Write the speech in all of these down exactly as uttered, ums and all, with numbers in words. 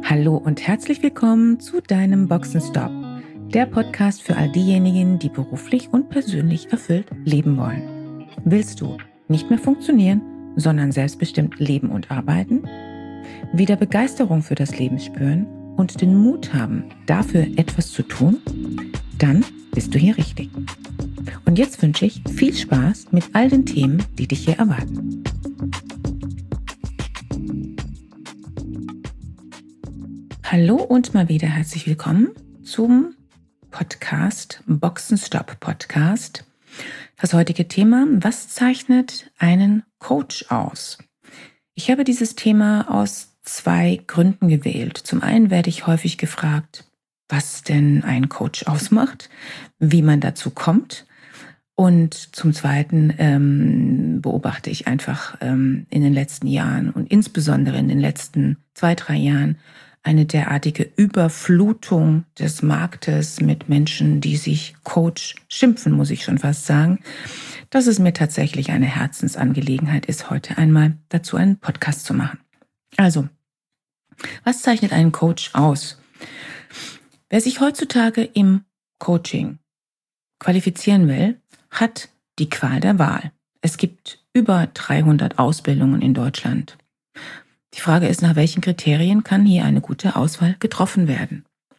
Hallo und herzlich willkommen zu deinem Boxenstopp, der Podcast für all diejenigen, die beruflich und persönlich erfüllt leben wollen. Willst du nicht mehr funktionieren, sondern selbstbestimmt leben und arbeiten? Wieder Begeisterung für das Leben spüren und den Mut haben, dafür etwas zu tun? Dann bist du hier richtig. Und jetzt wünsche ich viel Spaß mit all den Themen, die dich hier erwarten. Hallo und mal wieder herzlich willkommen zum Podcast, Boxenstopp Podcast. Das heutige Thema: Was zeichnet einen Coach aus? Ich habe dieses Thema aus zwei Gründen gewählt. Zum einen werde ich häufig gefragt, was denn ein Coach ausmacht, wie man dazu kommt. Und zum Zweiten ähm, beobachte ich einfach ähm, in den letzten Jahren und insbesondere in den letzten zwei, drei Jahren eine derartige Überflutung des Marktes mit Menschen, die sich Coach schimpfen, muss ich schon fast sagen, dass es mir tatsächlich eine Herzensangelegenheit ist, heute einmal dazu einen Podcast zu machen. Also, was zeichnet einen Coach aus? Wer sich heutzutage im Coaching qualifizieren will, hat die Qual der Wahl. Es gibt über dreihundert Ausbildungen in Deutschland. Die Frage ist, nach welchen Kriterien kann hier eine gute Auswahl getroffen werden?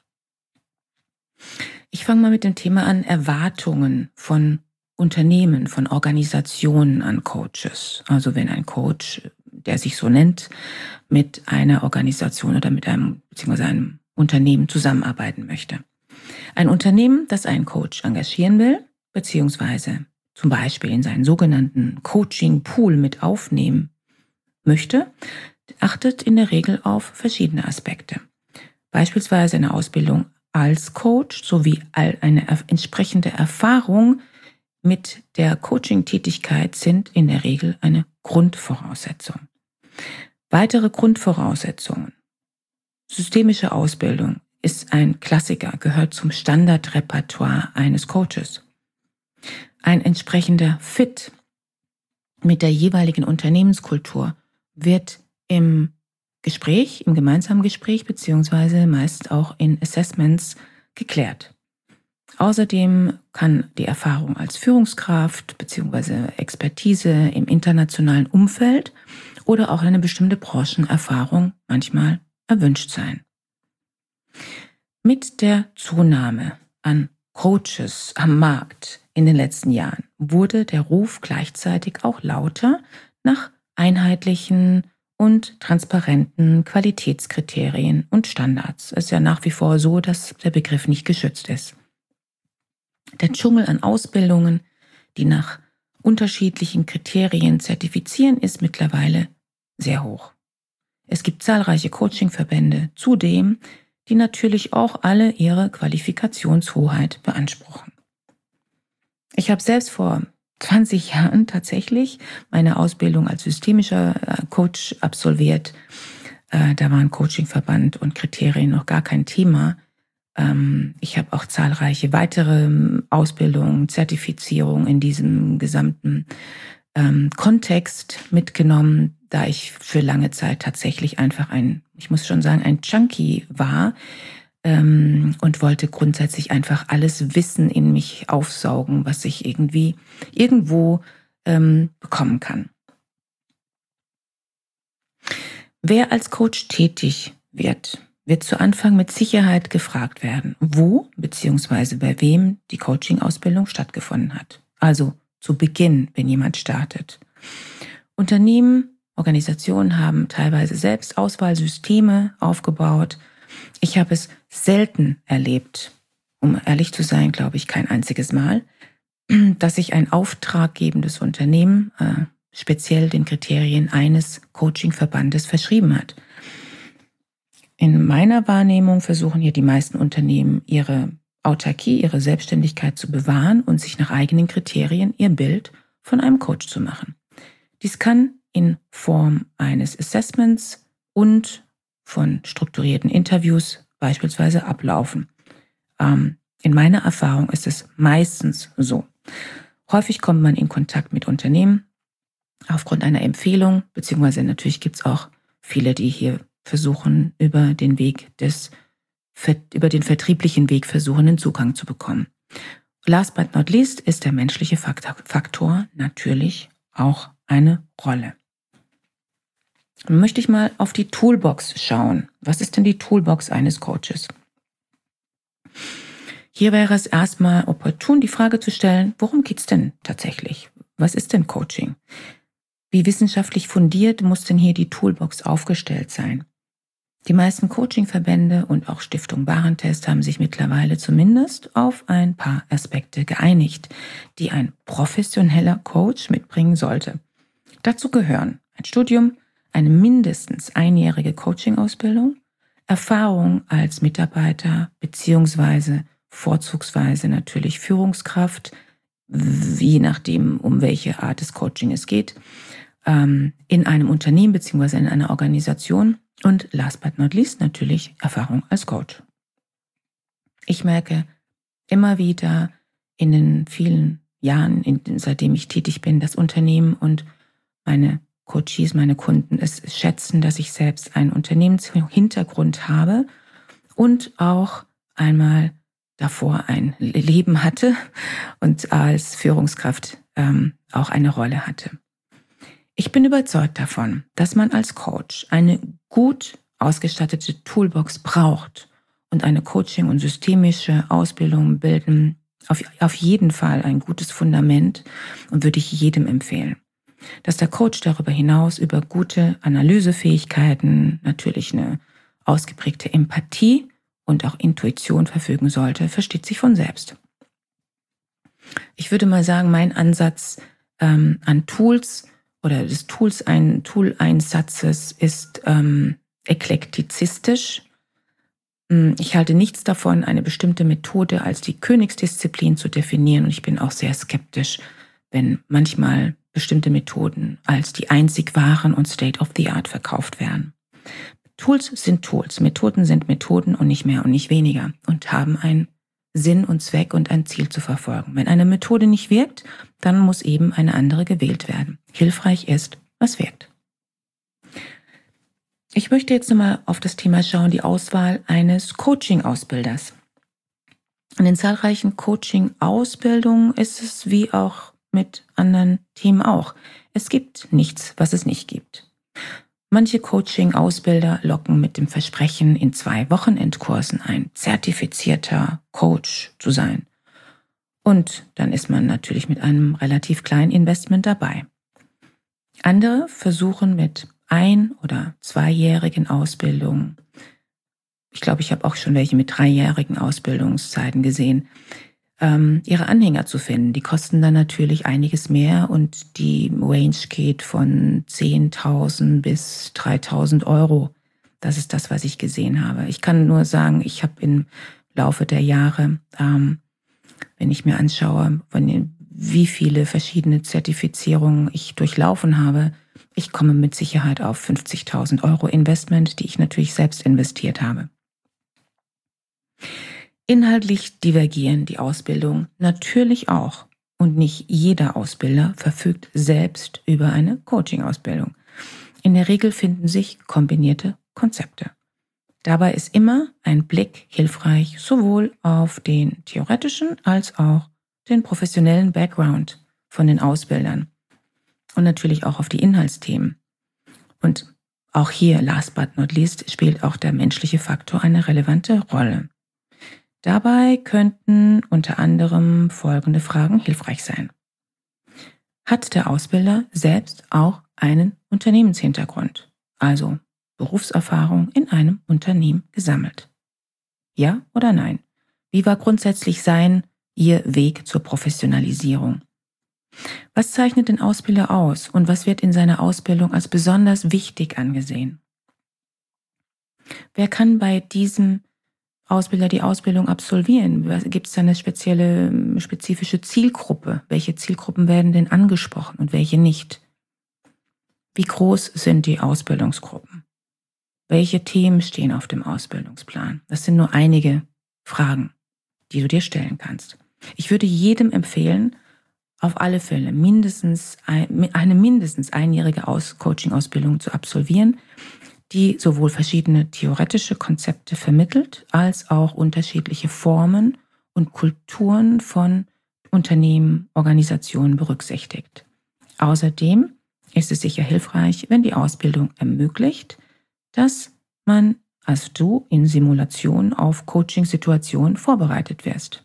Ich fange mal mit dem Thema an: Erwartungen von Unternehmen, von Organisationen an Coaches. Also wenn ein Coach, der sich so nennt, mit einer Organisation oder mit einem beziehungsweise einem Unternehmen zusammenarbeiten möchte. Ein Unternehmen, das einen Coach engagieren will, beziehungsweise zum Beispiel in seinen sogenannten Coaching-Pool mit aufnehmen möchte, achtet in der Regel auf verschiedene Aspekte. Beispielsweise eine Ausbildung als Coach sowie eine entsprechende Erfahrung mit der Coaching-Tätigkeit sind in der Regel eine Grundvoraussetzung. Weitere Grundvoraussetzungen: Systemische Ausbildung ist ein Klassiker, gehört zum Standardrepertoire eines Coaches. Ein entsprechender Fit mit der jeweiligen Unternehmenskultur wird im Gespräch, im gemeinsamen Gespräch beziehungsweise meist auch in Assessments geklärt. Außerdem kann die Erfahrung als Führungskraft beziehungsweise Expertise im internationalen Umfeld oder auch eine bestimmte Branchenerfahrung manchmal erwünscht sein. Mit der Zunahme an Coaches am Markt in den letzten Jahren wurde der Ruf gleichzeitig auch lauter nach einheitlichen und transparenten Qualitätskriterien und Standards. Es ist ja nach wie vor so, dass der Begriff nicht geschützt ist. Der Dschungel an Ausbildungen, die nach unterschiedlichen Kriterien zertifizieren, ist mittlerweile sehr hoch. Es gibt zahlreiche Coachingverbände, zudem, die natürlich auch alle ihre Qualifikationshoheit beanspruchen. Ich habe selbst vor zwanzig Jahren tatsächlich meine Ausbildung als systemischer Coach absolviert. Da waren Coachingverband und Kriterien noch gar kein Thema. Ich habe auch zahlreiche weitere Ausbildungen, Zertifizierungen in diesem gesamten Kontext mitgenommen, da ich für lange Zeit tatsächlich einfach ein, ich muss schon sagen, ein Junkie war ähm, und wollte grundsätzlich einfach alles Wissen in mich aufsaugen, was ich irgendwie irgendwo ähm, bekommen kann. Wer als Coach tätig wird, wird zu Anfang mit Sicherheit gefragt werden, wo bzw. bei wem die Coaching-Ausbildung stattgefunden hat. Also zu Beginn, wenn jemand startet. Unternehmen, Organisationen haben teilweise selbst Auswahlsysteme aufgebaut. Ich habe es selten erlebt, um ehrlich zu sein, glaube ich, kein einziges Mal, dass sich ein auftraggebendes Unternehmen äh, speziell den Kriterien eines Coaching-Verbandes verschrieben hat. In meiner Wahrnehmung versuchen hier die meisten Unternehmen, ihre Autarkie, ihre Selbstständigkeit zu bewahren und sich nach eigenen Kriterien ihr Bild von einem Coach zu machen. Dies kann in Form eines Assessments und von strukturierten Interviews beispielsweise ablaufen. Ähm, in meiner Erfahrung ist es meistens so. Häufig kommt man in Kontakt mit Unternehmen aufgrund einer Empfehlung, beziehungsweise natürlich gibt es auch viele, die hier versuchen, über den Weg des, über den vertrieblichen Weg versuchen, den Zugang zu bekommen. Last but not least ist der menschliche Faktor natürlich auch eine Rolle. Dann möchte ich mal auf die Toolbox schauen. Was ist denn die Toolbox eines Coaches? Hier wäre es erstmal opportun, die Frage zu stellen, worum geht es denn tatsächlich? Was ist denn Coaching? Wie wissenschaftlich fundiert muss denn hier die Toolbox aufgestellt sein? Die meisten Coachingverbände und auch Stiftung Warentest haben sich mittlerweile zumindest auf ein paar Aspekte geeinigt, die ein professioneller Coach mitbringen sollte. Dazu gehören ein Studium, eine mindestens einjährige Coaching-Ausbildung, Erfahrung als Mitarbeiter beziehungsweise vorzugsweise natürlich Führungskraft, je nachdem, um welche Art des Coaching es geht, in einem Unternehmen beziehungsweise in einer Organisation und last but not least natürlich Erfahrung als Coach. Ich merke immer wieder in den vielen Jahren, in, seitdem ich tätig bin, das Unternehmen und meine Coaches, meine Kunden es schätzen, dass ich selbst einen Unternehmenshintergrund habe und auch einmal davor ein Leben hatte und als Führungskraft ähm, auch eine Rolle hatte. Ich bin überzeugt davon, dass man als Coach eine gut ausgestattete Toolbox braucht und eine Coaching- und systemische Ausbildung bilden auf, auf jeden Fall ein gutes Fundament und würde ich jedem empfehlen. Dass der Coach darüber hinaus über gute Analysefähigkeiten, natürlich eine ausgeprägte Empathie und auch Intuition verfügen sollte, versteht sich von selbst. Ich würde mal sagen, mein Ansatz ähm, an Tools oder des Tools ein Tool-Einsatzes ist ähm, eklektizistisch. Ich halte nichts davon, eine bestimmte Methode als die Königsdisziplin zu definieren und ich bin auch sehr skeptisch, wenn manchmal bestimmte Methoden als die einzig wahren und State of the Art verkauft werden. Tools sind Tools, Methoden sind Methoden und nicht mehr und nicht weniger und haben einen Sinn und Zweck und ein Ziel zu verfolgen. Wenn eine Methode nicht wirkt, dann muss eben eine andere gewählt werden. Hilfreich ist, was wirkt. Ich möchte jetzt nochmal auf das Thema schauen, die Auswahl eines Coaching-Ausbilders. In den zahlreichen Coaching-Ausbildungen ist es wie auch mit anderen Themen auch. Es gibt nichts, was es nicht gibt. Manche Coaching-Ausbilder locken mit dem Versprechen, in zwei Wochenendkursen ein zertifizierter Coach zu sein. Und dann ist man natürlich mit einem relativ kleinen Investment dabei. Andere versuchen mit ein- oder zweijährigen Ausbildungen, ich glaube, ich habe auch schon welche mit dreijährigen Ausbildungszeiten gesehen, ähm, ihre Anhänger zu finden. Die kosten dann natürlich einiges mehr und die Range geht von zehntausend bis dreitausend Euro. Das ist das, was ich gesehen habe. Ich kann nur sagen, ich habe im Laufe der Jahre, ähm, wenn ich mir anschaue, von wie viele verschiedene Zertifizierungen ich durchlaufen habe, ich komme mit Sicherheit auf fünfzigtausend Euro Investment, die ich natürlich selbst investiert habe. Inhaltlich divergieren die Ausbildungen natürlich auch und nicht jeder Ausbilder verfügt selbst über eine Coaching-Ausbildung. In der Regel finden sich kombinierte Konzepte. Dabei ist immer ein Blick hilfreich, sowohl auf den theoretischen als auch den professionellen Background von den Ausbildern und natürlich auch auf die Inhaltsthemen. Und auch hier, last but not least, spielt auch der menschliche Faktor eine relevante Rolle. Dabei könnten unter anderem folgende Fragen hilfreich sein. Hat der Ausbilder selbst auch einen Unternehmenshintergrund, also Berufserfahrung in einem Unternehmen gesammelt? Ja oder nein? Wie war grundsätzlich sein, ihr Weg zur Professionalisierung? Was zeichnet den Ausbilder aus und was wird in seiner Ausbildung als besonders wichtig angesehen? Wer kann bei diesem Ausbilder die Ausbildung absolvieren? Gibt es da eine spezielle, spezifische Zielgruppe? Welche Zielgruppen werden denn angesprochen und welche nicht? Wie groß sind die Ausbildungsgruppen? Welche Themen stehen auf dem Ausbildungsplan? Das sind nur einige Fragen, die du dir stellen kannst. Ich würde jedem empfehlen, auf alle Fälle mindestens ein, eine mindestens einjährige Aus- Coaching-Ausbildung zu absolvieren, die sowohl verschiedene theoretische Konzepte vermittelt, als auch unterschiedliche Formen und Kulturen von Unternehmen, Organisationen berücksichtigt. Außerdem ist es sicher hilfreich, wenn die Ausbildung ermöglicht, dass man, also du, in Simulationen auf Coaching-Situationen vorbereitet wirst.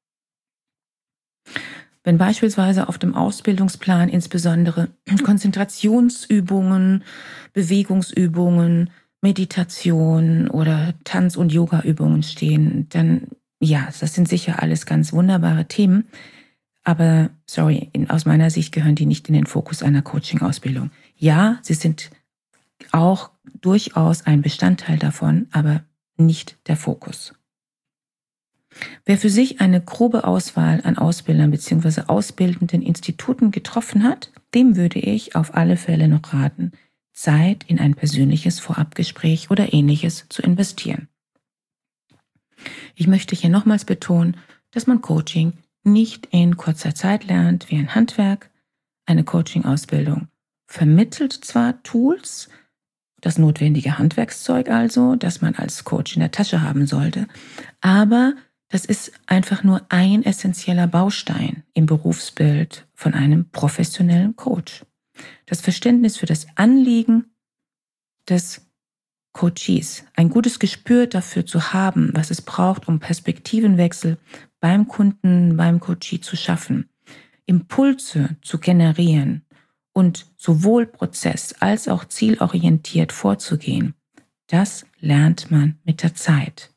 Wenn beispielsweise auf dem Ausbildungsplan insbesondere Konzentrationsübungen, Bewegungsübungen, Meditation oder Tanz- und Yogaübungen stehen, dann ja, das sind sicher alles ganz wunderbare Themen, aber sorry, in, aus meiner Sicht gehören die nicht in den Fokus einer Coaching-Ausbildung. Ja, sie sind auch durchaus ein Bestandteil davon, aber nicht der Fokus. Wer für sich eine grobe Auswahl an Ausbildern bzw. ausbildenden Instituten getroffen hat, dem würde ich auf alle Fälle noch raten, Zeit in ein persönliches Vorabgespräch oder Ähnliches zu investieren. Ich möchte hier nochmals betonen, dass man Coaching nicht in kurzer Zeit lernt wie ein Handwerk. Eine Coaching-Ausbildung vermittelt zwar Tools, das notwendige Handwerkszeug also, das man als Coach in der Tasche haben sollte, aber das ist einfach nur ein essentieller Baustein im Berufsbild von einem professionellen Coach. Das Verständnis für das Anliegen des Coaches, ein gutes Gespür dafür zu haben, was es braucht, um Perspektivenwechsel beim Kunden, beim Coachee zu schaffen, Impulse zu generieren und sowohl prozess- als auch zielorientiert vorzugehen, das lernt man mit der Zeit.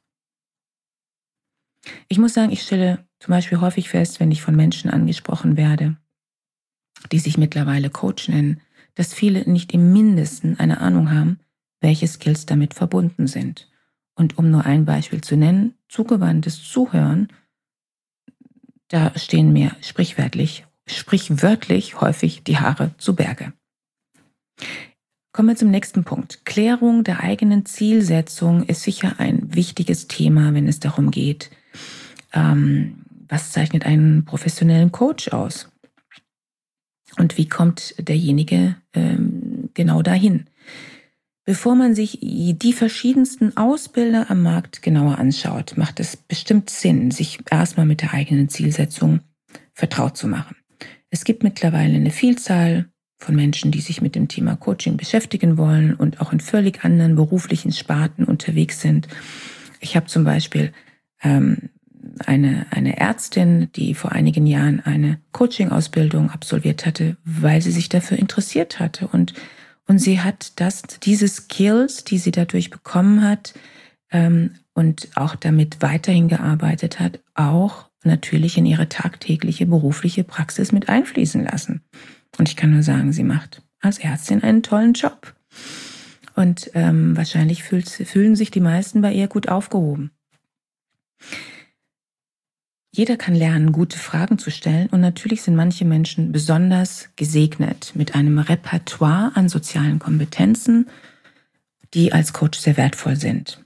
Ich muss sagen, ich stelle zum Beispiel häufig fest, wenn ich von Menschen angesprochen werde, die sich mittlerweile Coach nennen, dass viele nicht im Mindesten eine Ahnung haben, welche Skills damit verbunden sind. Und um nur ein Beispiel zu nennen, zugewandtes Zuhören, da stehen mir sprichwörtlich, sprichwörtlich häufig die Haare zu Berge. Kommen wir zum nächsten Punkt. Klärung der eigenen Zielsetzung ist sicher ein wichtiges Thema, wenn es darum geht, ähm, was zeichnet einen professionellen Coach aus? Und wie kommt derjenige ähm, genau dahin? Bevor man sich die verschiedensten Ausbilder am Markt genauer anschaut, macht es bestimmt Sinn, sich erstmal mit der eigenen Zielsetzung vertraut zu machen. Es gibt mittlerweile eine Vielzahl von Menschen, die sich mit dem Thema Coaching beschäftigen wollen und auch in völlig anderen beruflichen Sparten unterwegs sind. Ich habe zum Beispiel ähm, eine, eine Ärztin, die vor einigen Jahren eine Coaching-Ausbildung absolviert hatte, weil sie sich dafür interessiert hatte. Und, und sie hat das, diese Skills, die sie dadurch bekommen hat ähm, und auch damit weiterhin gearbeitet hat, auch natürlich in ihre tagtägliche berufliche Praxis mit einfließen lassen. Und ich kann nur sagen, sie macht als Ärztin einen tollen Job. Und ähm, wahrscheinlich fühlt, fühlen sich die meisten bei ihr gut aufgehoben. Jeder kann lernen, gute Fragen zu stellen, und natürlich sind manche Menschen besonders gesegnet mit einem Repertoire an sozialen Kompetenzen, die als Coach sehr wertvoll sind.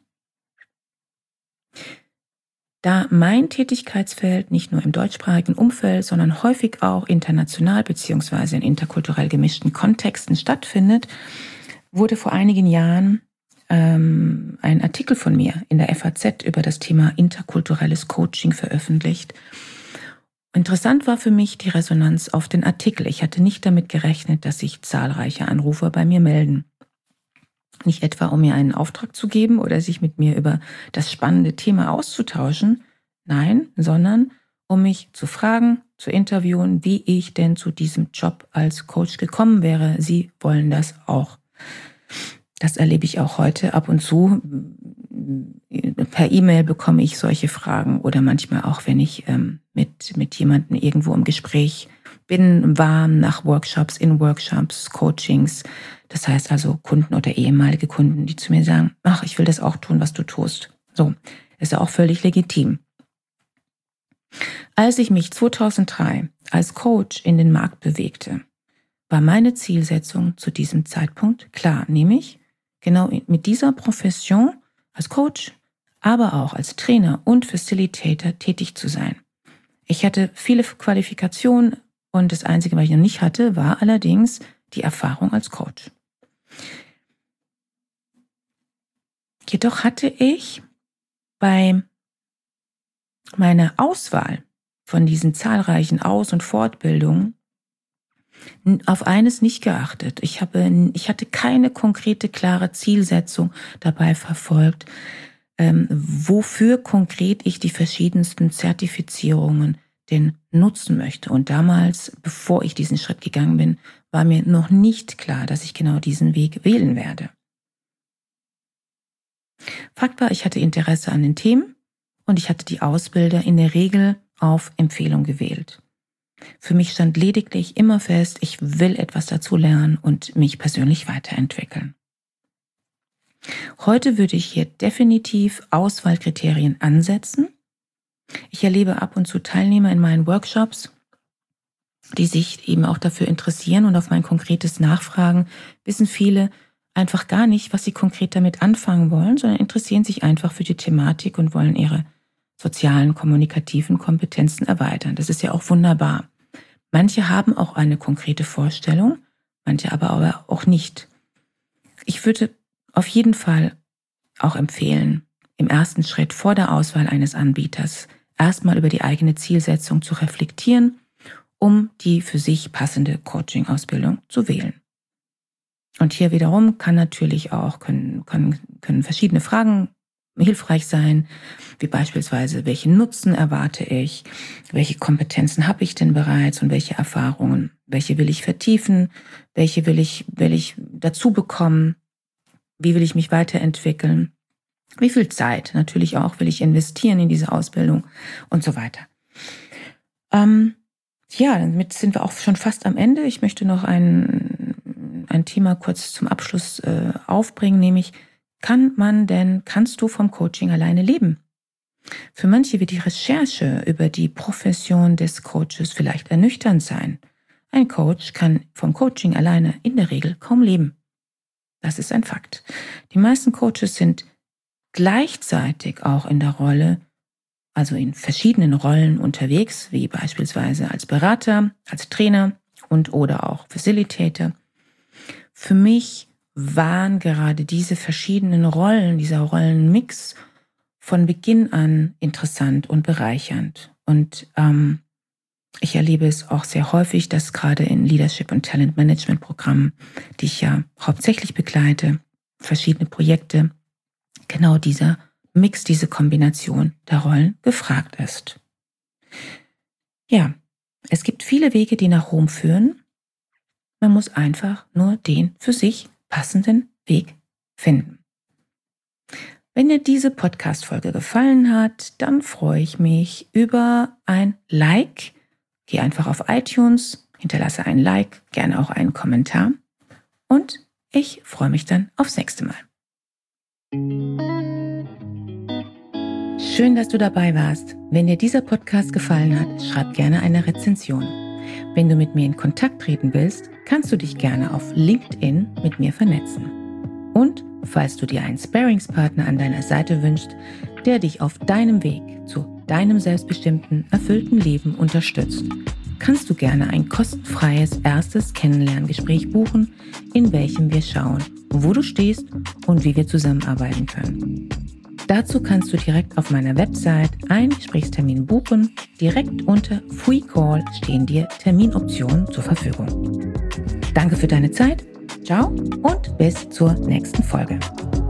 Da mein Tätigkeitsfeld nicht nur im deutschsprachigen Umfeld, sondern häufig auch international bzw. in interkulturell gemischten Kontexten stattfindet, wurde vor einigen Jahren ähm, ein Artikel von mir in der F A Z über das Thema interkulturelles Coaching veröffentlicht. Interessant war für mich die Resonanz auf den Artikel. Ich hatte nicht damit gerechnet, dass sich zahlreiche Anrufer bei mir melden. Nicht etwa, um mir einen Auftrag zu geben oder sich mit mir über das spannende Thema auszutauschen, nein, sondern um mich zu fragen, zu interviewen, wie ich denn zu diesem Job als Coach gekommen wäre. Sie wollen das auch. Das erlebe ich auch heute ab und zu. Per E-Mail bekomme ich solche Fragen oder manchmal auch, wenn ich ähm, mit, mit jemandem irgendwo im Gespräch bin, war, nach Workshops, in Workshops, Coachings. Das heißt also Kunden oder ehemalige Kunden, die zu mir sagen, ach, ich will das auch tun, was du tust. So, ist ja auch völlig legitim. Als ich mich zweitausenddrei als Coach in den Markt bewegte, war meine Zielsetzung zu diesem Zeitpunkt klar, nämlich genau mit dieser Profession als Coach, aber auch als Trainer und Facilitator tätig zu sein. Ich hatte viele Qualifikationen und das Einzige, was ich noch nicht hatte, war allerdings die Erfahrung als Coach. Jedoch hatte ich bei meiner Auswahl von diesen zahlreichen Aus- und Fortbildungen auf eines nicht geachtet. Ich habe, ich hatte keine konkrete, klare Zielsetzung dabei verfolgt, ähm, wofür konkret ich die verschiedensten Zertifizierungen denn nutzen möchte. Und damals, bevor ich diesen Schritt gegangen bin, war mir noch nicht klar, dass ich genau diesen Weg wählen werde. Fakt war, ich hatte Interesse an den Themen und ich hatte die Ausbilder in der Regel auf Empfehlung gewählt. Für mich stand lediglich immer fest, ich will etwas dazu lernen und mich persönlich weiterentwickeln. Heute würde ich hier definitiv Auswahlkriterien ansetzen. Ich erlebe ab und zu Teilnehmer in meinen Workshops, die sich eben auch dafür interessieren, und auf mein konkretes Nachfragen wissen viele einfach gar nicht, was sie konkret damit anfangen wollen, sondern interessieren sich einfach für die Thematik und wollen ihre sozialen, kommunikativen Kompetenzen erweitern. Das ist ja auch wunderbar. Manche haben auch eine konkrete Vorstellung, manche aber auch nicht. Ich würde auf jeden Fall auch empfehlen, im ersten Schritt vor der Auswahl eines Anbieters erstmal über die eigene Zielsetzung zu reflektieren, um die für sich passende Coaching-Ausbildung zu wählen. Und hier wiederum kann natürlich auch, können, können, können verschiedene Fragen hilfreich sein, wie beispielsweise, welchen Nutzen erwarte ich, welche Kompetenzen habe ich denn bereits und welche Erfahrungen, welche will ich vertiefen, welche will ich, will ich dazu bekommen, wie will ich mich weiterentwickeln, wie viel Zeit natürlich auch will ich investieren in diese Ausbildung und so weiter. Ähm, ja, damit sind wir auch schon fast am Ende. Ich möchte noch ein, ein Thema kurz zum Abschluss äh, aufbringen, nämlich, kann man denn, kannst du vom Coaching alleine leben? Für manche wird die Recherche über die Profession des Coaches vielleicht ernüchternd sein. Ein Coach kann vom Coaching alleine in der Regel kaum leben. Das ist ein Fakt. Die meisten Coaches sind gleichzeitig auch in der Rolle, also in verschiedenen Rollen unterwegs, wie beispielsweise als Berater, als Trainer und oder auch Facilitator. Für mich waren gerade diese verschiedenen Rollen, dieser Rollenmix von Beginn an interessant und bereichernd. Und ähm, ich erlebe es auch sehr häufig, dass gerade in Leadership- und Talent-Management-Programmen, die ich ja hauptsächlich begleite, verschiedene Projekte, genau dieser Mix, diese Kombination der Rollen gefragt ist. Ja, es gibt viele Wege, die nach Rom führen. Man muss einfach nur den für sich passenden Weg finden. Wenn dir diese Podcast-Folge gefallen hat, dann freue ich mich über ein Like. Geh einfach auf iTunes, hinterlasse ein Like, gerne auch einen Kommentar. Und ich freue mich dann aufs nächste Mal. Schön, dass du dabei warst. Wenn dir dieser Podcast gefallen hat, schreib gerne eine Rezension. Wenn du mit mir in Kontakt treten willst, kannst du dich gerne auf LinkedIn mit mir vernetzen. Und falls du dir einen Sparringspartner an deiner Seite wünschst, der dich auf deinem Weg zu deinem selbstbestimmten, erfüllten Leben unterstützt, kannst du gerne ein kostenfreies erstes Kennenlerngespräch buchen, in welchem wir schauen, wo du stehst und wie wir zusammenarbeiten können. Dazu kannst du direkt auf meiner Website einen Gesprächstermin buchen. Direkt unter Free Call stehen dir Terminoptionen zur Verfügung. Danke für deine Zeit. Ciao und bis zur nächsten Folge.